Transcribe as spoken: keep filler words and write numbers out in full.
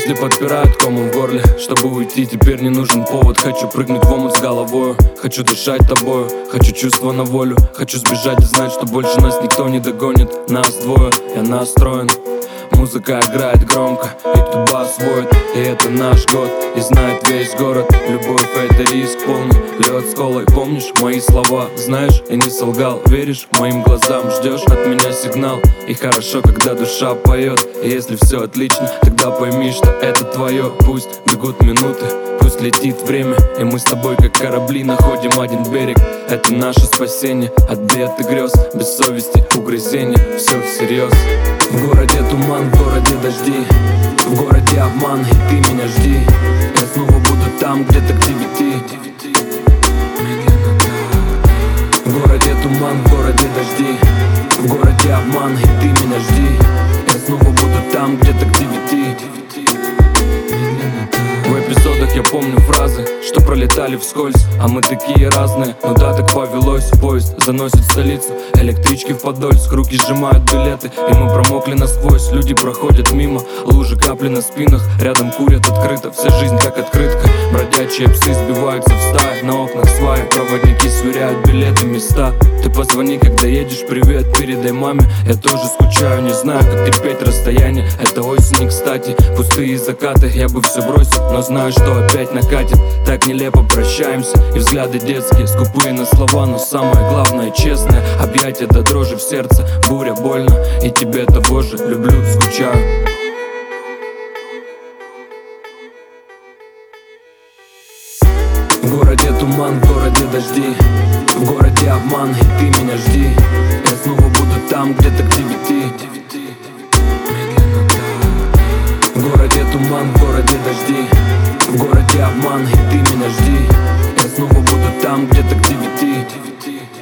Мысли подпирают комом в горле. Чтобы уйти, теперь не нужен повод. Хочу прыгнуть в омут с головою. Хочу дышать тобою, хочу чувства на волю. Хочу сбежать и знать, что больше нас никто не догонит. Нас двое, я настроен. Музыка играет громко, и тут бас воет. И это наш год, и знает весь город. Любовь — это риск полный, лед с колой. Помнишь мои слова, знаешь, я не солгал. Веришь моим глазам, ждешь от меня сигнал. И хорошо, когда душа поет. И если все отлично, тогда пойми, что это твое. Пусть бегут минуты, пусть летит время, и мы с тобой, как корабли, находим один берег. Это наше спасение от бед и грез. Без совести, угрызений, все всерьез. В городе туман, в городе дожди, в городе обман, и ты меня жди. Я снова буду там, где-то к девяти. В городе туман, в городе дожди, в городе обман, и ты меня жди. Я снова буду там, где-то к девяти. В эпизодах я помню фразы, что пролетали вскользь. А мы такие разные, ну да, так повелось. Поезд заносит в столицу, электрички в Подольск. Руки сжимают билеты, и мы промокли насквозь. Люди проходят мимо, лужи, капли на спинах. Рядом курят открыто, вся жизнь как открытка. Бродячие псы сбиваются в стаи, на окнах сваи. Проводники сверяют билеты, места. Ты позвони, когда едешь, привет, передай маме. Я тоже скучаю, не знаю, как терпеть расстояние. Это осень, кстати, пустые закаты. Я бы все бросил, но знаю, что опять накатит. Так нелепо прощаемся, и взгляды детские, скупые на слова, но самое главное честное. Объятия до дрожи в сердце, буря больно. И тебе того же, люблю, скучаю. В городе туман, в городе дожди, в городе обман, и ты меня жди. Я снова буду там, где-то к девяти. В городе туман, в городе дожди, в городе обман, и ты меня жди. Я снова буду там, где-то к девяти.